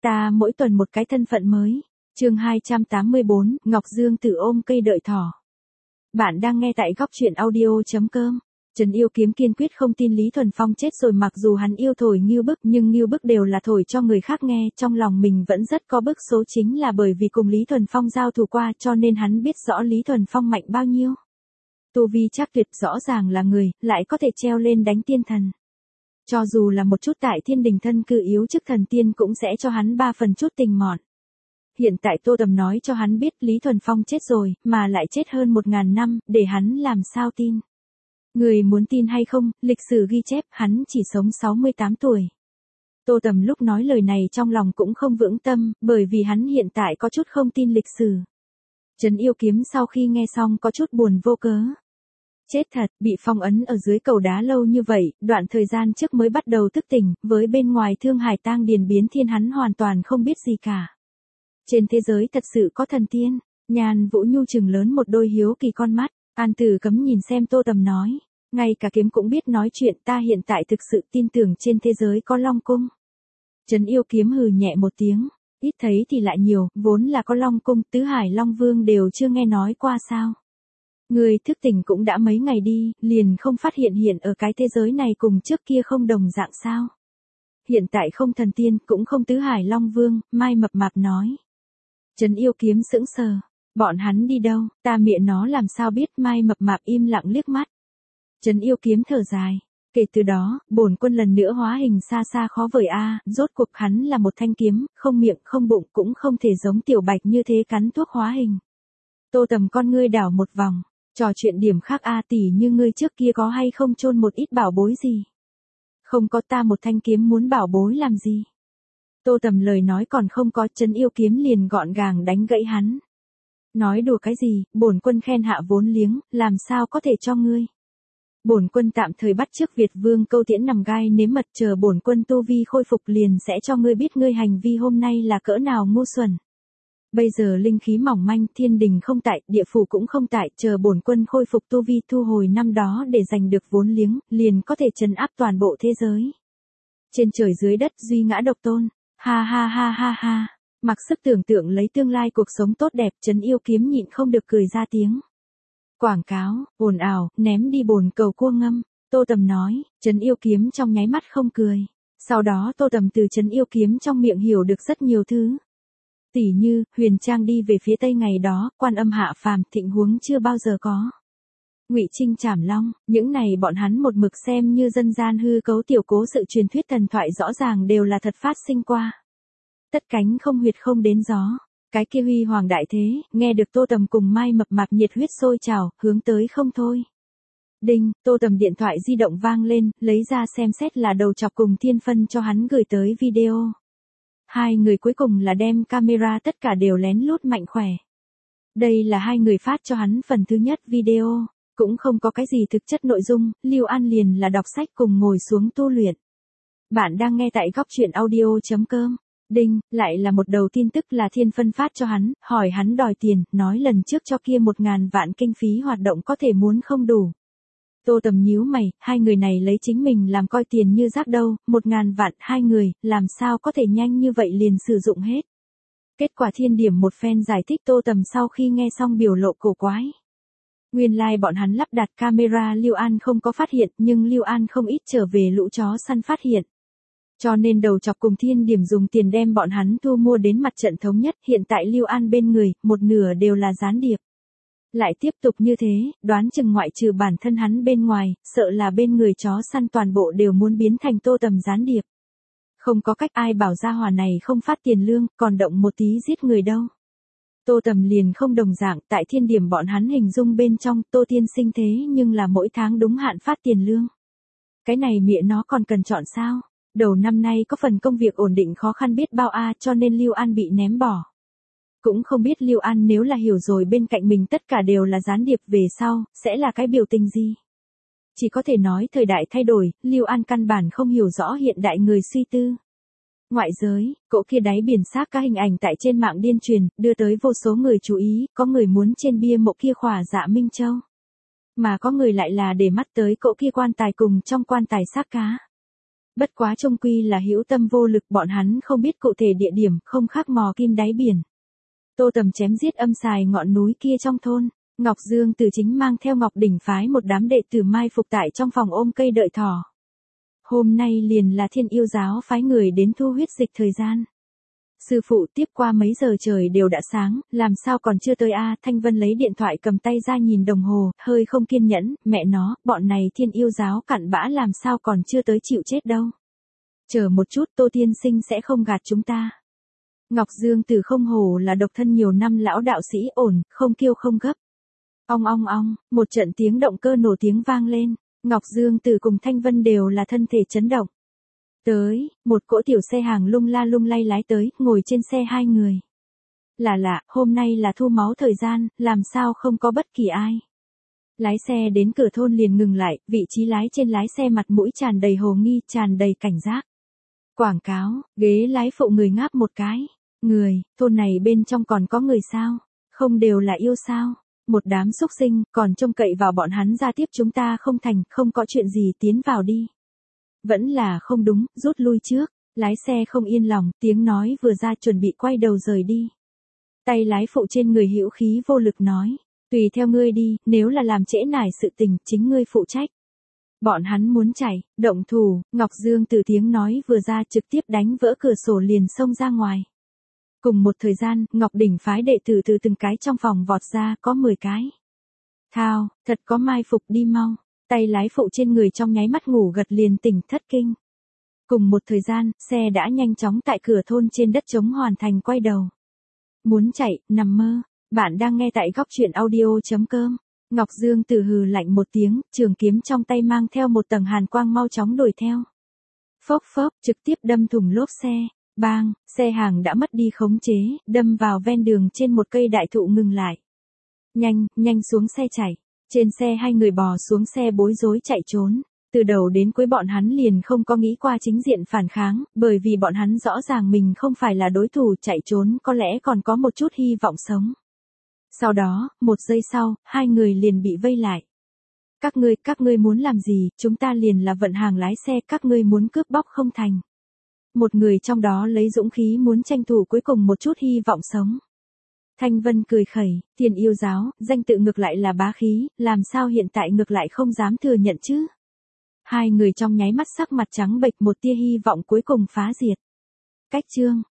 Ta mỗi tuần một cái thân phận mới. Chương 284, Ngọc Dương Tử ôm cây đợi thỏ. Bạn đang nghe tại góc truyện audio.com. Trần Yêu Kiếm kiên quyết không tin Lý Thuần Phong chết rồi, mặc dù hắn yêu thổi Ngưu Bức nhưng Ngưu Bức đều là thổi cho người khác nghe, trong lòng mình vẫn rất có bức số, chính là bởi vì cùng Lý Thuần Phong giao thủ qua cho nên hắn biết rõ Lý Thuần Phong mạnh bao nhiêu. Tu vi chắc tuyệt, rõ ràng là người, lại có thể treo lên đánh tiên thần. Cho dù là một chút tại thiên đình thân cư yếu chức thần tiên cũng sẽ cho hắn 3 phần chút tình mọn. Hiện tại Tô Tầm nói cho hắn biết Lý Thuần Phong chết rồi, mà lại chết hơn 1000 năm, để hắn làm sao tin. Người muốn tin hay không, lịch sử ghi chép hắn chỉ sống 68 tuổi. Tô Tầm lúc nói lời này trong lòng cũng không vững tâm, bởi vì hắn hiện tại có chút không tin lịch sử. Trấn Yêu Kiếm sau khi nghe xong có chút buồn vô cớ. Chết thật, bị phong ấn ở dưới cầu đá lâu như vậy, đoạn thời gian trước mới bắt đầu thức tỉnh, với bên ngoài Thương Hải Tang Điền biến thiên hắn hoàn toàn không biết gì cả. Trên thế giới thật sự có thần tiên. Nhan Vũ Nhu trừng lớn một đôi hiếu kỳ con mắt. An Tử Cấm nhìn xem Tô Tầm nói, ngay cả kiếm cũng biết nói chuyện, ta hiện tại thực sự tin tưởng trên thế giới có Long Cung. Trấn Yêu Kiếm hừ nhẹ một tiếng, ít thấy thì lại nhiều, vốn là có Long Cung, Tứ Hải Long Vương đều chưa nghe nói qua sao. Người thức tỉnh cũng đã mấy ngày đi, liền không phát hiện ở cái thế giới này cùng trước kia không đồng dạng sao. Hiện tại không thần tiên, cũng không Tứ Hải Long Vương, Mai Mập Mạp nói. Trấn Yêu Kiếm sững sờ, bọn hắn đi đâu, ta mẹ nó làm sao biết. Mai Mập Mạp im lặng liếc mắt. Trấn Yêu Kiếm thở dài, kể từ đó, bổn quân lần nữa hóa hình xa xa khó vời a, rốt cuộc hắn là một thanh kiếm, không miệng không bụng, cũng không thể giống Tiểu Bạch như thế cắn thuốc hóa hình. Tô Tầm con ngươi đảo một vòng, trò chuyện điểm khác a, tỷ như ngươi trước kia có hay không chôn một ít bảo bối gì? Không có, ta một thanh kiếm muốn bảo bối làm gì? Tô Tầm lời nói còn không có, Trấn Yêu Kiếm liền gọn gàng đánh gãy hắn. Nói đùa cái gì, bổn quân khen hạ vốn liếng, làm sao có thể cho ngươi? Bổn quân tạm thời bắt chước Việt Vương Câu Tiễn nằm gai nếm mật, chờ bổn quân tu vi khôi phục liền sẽ cho ngươi biết ngươi hành vi hôm nay là cỡ nào ngu xuẩn. Bây giờ linh khí mỏng manh, thiên đình không tại, địa phủ cũng không tại, chờ bổn quân khôi phục tu vi thu hồi năm đó để giành được vốn liếng, liền có thể trấn áp toàn bộ thế giới. Trên trời dưới đất duy ngã độc tôn, ha ha ha ha ha, mặc sức tưởng tượng lấy tương lai cuộc sống tốt đẹp, Trấn Yêu Kiếm nhịn không được cười ra tiếng. Quảng cáo, ồn ào, ném đi bồn cầu cua ngâm, Tô Tầm nói, Trấn Yêu Kiếm trong nháy mắt không cười. Sau đó Tô Tầm từ Trấn Yêu Kiếm trong miệng hiểu được rất nhiều thứ. Tỉ như, Huyền Trang đi về phía tây ngày đó, Quan Âm hạ phàm, thịnh huống chưa bao giờ có. Ngụy Trinh trảm long, những này bọn hắn một mực xem như dân gian hư cấu tiểu cố sự truyền thuyết thần thoại, rõ ràng đều là thật phát sinh qua. Tất cánh không huyệt không đến gió. Cái kia huy hoàng đại thế, nghe được Tô Tầm cùng Mai Mập Mạp nhiệt huyết sôi trào, hướng tới không thôi. Đinh, Tô Tầm điện thoại di động vang lên, lấy ra xem xét là Đầu Chọc cùng Thiên Phân cho hắn gửi tới video. Hai người cuối cùng là đem camera tất cả đều lén lút mạnh khỏe. Đây là hai người phát cho hắn phần thứ nhất video, cũng không có cái gì thực chất nội dung, Lưu An liền là đọc sách cùng ngồi xuống tu luyện. Bạn đang nghe tại góc truyện audio.com. Đinh, lại là một đầu tin tức là Thiên Phân phát cho hắn, hỏi hắn đòi tiền, nói lần trước cho kia 1000 vạn kinh phí hoạt động có thể muốn không đủ. Tô Tầm nhíu mày, hai người này lấy chính mình làm coi tiền như rác đâu, 1000 vạn hai người, làm sao có thể nhanh như vậy liền sử dụng hết. Kết quả Thiên Điểm một phen giải thích, Tô Tầm sau khi nghe xong biểu lộ cổ quái. Nguyên lai bọn hắn lắp đặt camera Lưu An không có phát hiện, nhưng Lưu An không ít trở về lũ chó săn phát hiện. Cho nên Đầu Chọc cùng Thiên Điểm dùng tiền đem bọn hắn thu mua đến mặt trận thống nhất, hiện tại Lưu An bên người, một nửa đều là gián điệp. Lại tiếp tục như thế, đoán chừng ngoại trừ bản thân hắn bên ngoài, sợ là bên người chó săn toàn bộ đều muốn biến thành Tô Tầm gián điệp. Không có cách, ai bảo gia hỏa này không phát tiền lương, còn động một tí giết người đâu. Tô Tầm liền không đồng dạng, tại Thiên Điểm bọn hắn hình dung bên trong, Tô Tiên Sinh thế nhưng là mỗi tháng đúng hạn phát tiền lương. Cái này mẹ nó còn cần chọn sao? Đầu năm nay có phần công việc ổn định khó khăn biết bao a, cho nên Lưu An bị ném bỏ. Cũng không biết Lưu An nếu là hiểu rồi bên cạnh mình tất cả đều là gián điệp về sau, sẽ là cái biểu tình gì? Chỉ có thể nói thời đại thay đổi, Lưu An căn bản không hiểu rõ hiện đại người suy tư. Ngoại giới, cỗ kia đáy biển xác các hình ảnh tại trên mạng điên truyền, đưa tới vô số người chú ý, có người muốn trên bia mộ kia khỏa Dạ Minh Châu. Mà có người lại là để mắt tới cỗ kia quan tài cùng trong quan tài xác cá. Bất quá chung quy là hữu tâm vô lực, bọn hắn không biết cụ thể địa điểm, không khác mò kim đáy biển. Tô Tầm chém giết âm xài ngọn núi kia trong thôn. Ngọc Dương Tử chính mang theo Ngọc Đỉnh phái một đám đệ tử mai phục tại trong phòng ôm cây đợi thỏ. Hôm nay liền là Thiên Yêu giáo phái người đến thu huyết dịch thời gian. Sư phụ, tiếp qua mấy giờ trời đều đã sáng, làm sao còn chưa tới a? Thanh Vân lấy điện thoại cầm tay ra nhìn đồng hồ, hơi không kiên nhẫn, mẹ nó, bọn này Thiên Yêu giáo cặn bã làm sao còn chưa tới chịu chết đâu. Chờ một chút, Tô tiên sinh sẽ không gạt chúng ta. Ngọc Dương Tử không hổ là độc thân nhiều năm lão đạo sĩ, ổn, không kiêu không gấp. Ong ong ong, một trận tiếng động cơ nổ tiếng vang lên, Ngọc Dương Tử cùng Thanh Vân đều là thân thể chấn động. Tới, một cỗ tiểu xe hàng lung la lung lay lái tới, ngồi trên xe hai người. Là lạ, hôm nay là thu máu thời gian, làm sao không có bất kỳ ai. Lái xe đến cửa thôn liền ngừng lại, vị trí lái trên lái xe mặt mũi tràn đầy hồ nghi, tràn đầy cảnh giác. Quảng cáo, ghế lái phụ người ngáp một cái. Người, thôn này bên trong còn có người sao? Không đều là yêu sao? Một đám xúc sinh, còn trông cậy vào bọn hắn ra tiếp chúng ta không thành, không có chuyện gì tiến vào đi. Vẫn là không đúng, rút lui trước. Lái xe không yên lòng, tiếng nói vừa ra chuẩn bị quay đầu rời đi. Tay lái phụ trên người hữu khí vô lực nói. Tùy theo ngươi đi, nếu là làm trễ nải sự tình, chính ngươi phụ trách. Bọn hắn muốn chạy, động thủ, Ngọc Dương Tử tiếng nói vừa ra trực tiếp đánh vỡ cửa sổ liền xông ra ngoài. Cùng một thời gian, Ngọc Đỉnh phái đệ tử từ từng cái trong phòng vọt ra, có 10 cái. Thao, thật có mai phục, đi mau. Tay lái phụ trên người trong nháy mắt ngủ gật liền tỉnh thất kinh. Cùng một thời gian, xe đã nhanh chóng tại cửa thôn trên đất trống hoàn thành quay đầu. Muốn chạy, nằm mơ. Bạn đang nghe tại góc truyện audio.com. Ngọc Dương Tử hừ lạnh một tiếng, trường kiếm trong tay mang theo một tầng hàn quang mau chóng đuổi theo. Phốc phốc, trực tiếp đâm thủng lốp xe. Bang, xe hàng đã mất đi khống chế, đâm vào ven đường trên một cây đại thụ ngừng lại. Nhanh, nhanh xuống xe chạy. Trên xe hai người bò xuống xe bối rối chạy trốn. Từ đầu đến cuối bọn hắn liền không có nghĩ qua chính diện phản kháng, bởi vì bọn hắn rõ ràng mình không phải là đối thủ, chạy trốn có lẽ còn có một chút hy vọng sống. Sau đó, một giây sau, hai người liền bị vây lại. Các ngươi muốn làm gì, chúng ta liền là vận hàng lái xe, các ngươi muốn cướp bóc không thành. Một người trong đó lấy dũng khí muốn tranh thủ cuối cùng một chút hy vọng sống. Thanh Vân cười khẩy, Thiên Yêu giáo, danh tự ngược lại là bá khí, làm sao hiện tại ngược lại không dám thừa nhận chứ. Hai người trong nháy mắt sắc mặt trắng bệch, một tia hy vọng cuối cùng phá diệt. Cách chương.